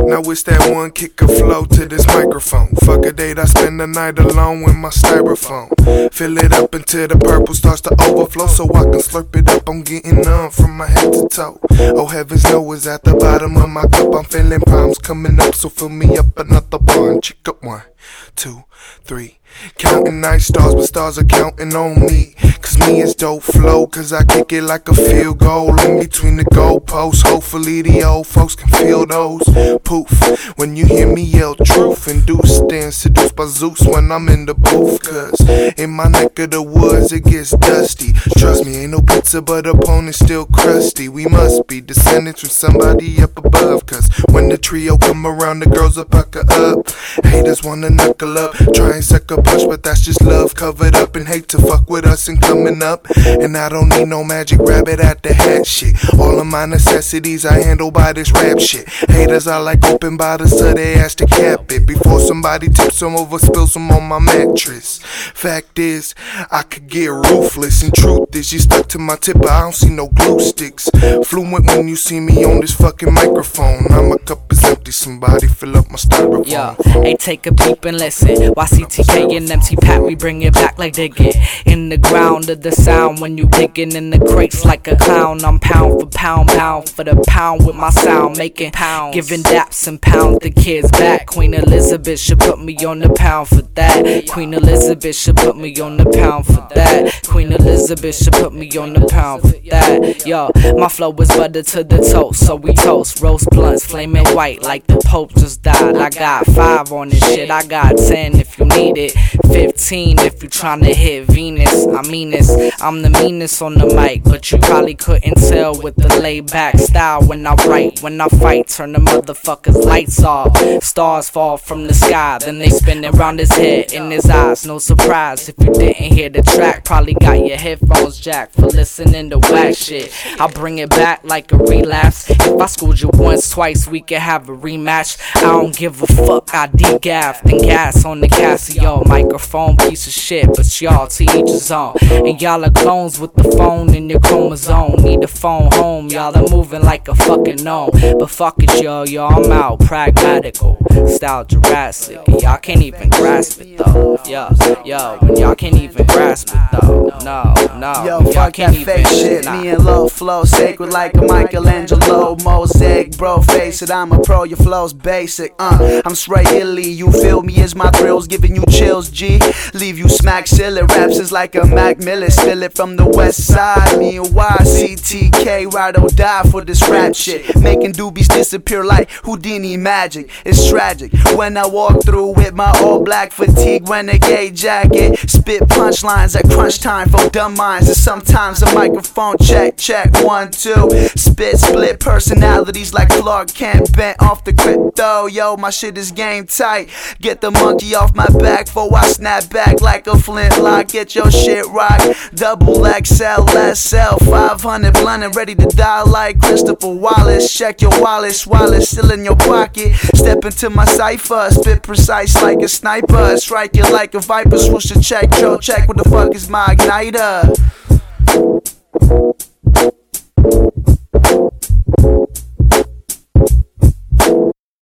Now it's that one kick of flow to this microphone. Fuck a date, I spend the night alone with my styrofoam. Fill it up until the purple starts to overflow, so I can slurp it up. I'm getting numb from my head to toe. Oh heavens knows at the bottom of my cup I'm feeling palms coming up, so fill me up another one. Check up 1, 2, 3. Counting night stars, but stars are counting on me. Cause me is dope flow, cause I kick it like a field goal in between the goalposts. Hopefully the old folks can feel those poof when you hear me yell truth. Induced and seduced by Zeus when I'm in the booth. Cause in my neck of the woods it gets dusty. Trust me, ain't no pizza but opponent's still crusty. We must be descendants from somebody up above. Cause when the trio come around, the girls will pucker up. Haters wanna knuckle up, try and suck a punch, but that's just love covered up. And hate to fuck with us and coming up. And I don't need no magic rabbit at the hat shit. All of my necessities I handle by this rap shit. Haters are like open bottles so they ask to cap it before somebody tips them over, spills them on my mattress. Fact is, I could get ruthless, and truth is, you stuck to my tip, but I don't see no glue sticks. Fluent when you see me on this fucking microphone. Now my cup is empty, somebody fill up my styrofoam. Yo, hey, take a peep and listen. YCTK and MC Pat, we bring it back like digging in the ground of the sound. When you digging in the crates like a clown, I'm pound for pound, pound for the pound with my sound, making pounds, giving daps and pounds the kids back. Queen Elizabeth should put me on the pound for that. Queen Elizabeth should put me on the pound for that. Queen Elizabeth should put me on the pound for that. Yo, my flow is butter to the toast, so we toast. Roast blunts, flaming white like the Pope just died. I got 5 on this shit, I got 10 if you need it, 15 if you tryna hit Venus. I mean this, I'm the meanest on the mic, but you probably couldn't tell with the laid back style when I write. When I fight, turn the motherfuckers lights off. Stars fall from the sky, then they spin around his head, in his eyes. No surprise if you didn't hear the track, probably got your headphones jacked for listening to whack shit. I bring it back like a relapse. If I schooled you once, twice, we can have a rematch. I don't give a fuck, I degaffed and gas on the Casio microphone, piece of shit, but y'all to each his own. And y'all are clones with the phone in your chromosome. Need a phone home, y'all are moving like a fucking gnome. But fuck it, yo, I'm out, pragmatical, style Jurassic. And y'all can't even grasp it though. Yo, when y'all can't even grasp it though. No, yo, fuck that fake shit. Me and Low flow sacred like a Michelangelo mosaic. Bro, face it, I'm a pro, your flow's basic. I'm straight illy, you feel me as my thrills, giving you chills, G. Leave you smack silly, raps is like a Mac Miller, spill it from the west side. Me and YCTK ride or die for this rap shit, making doobies disappear like Houdini magic. It's tragic when I walk through with my all black fatigue renegade jacket, spit punchlines at crunch time for dumb minds. And sometimes a microphone check 1, 2, spit split personalities like Clark Kent bent off the crypto. Yo, my shit is game tight, get the monkey off my back before I snap back like a flintlock. Get your shit right, double XL, SL 500 blunt and ready to die like Christopher Wallace. Check your wallet still in your pocket. Step into my cipher, spit precise like a sniper, strike it like a viper. Swoosh the check, Joe check, what the fuck is my igniter?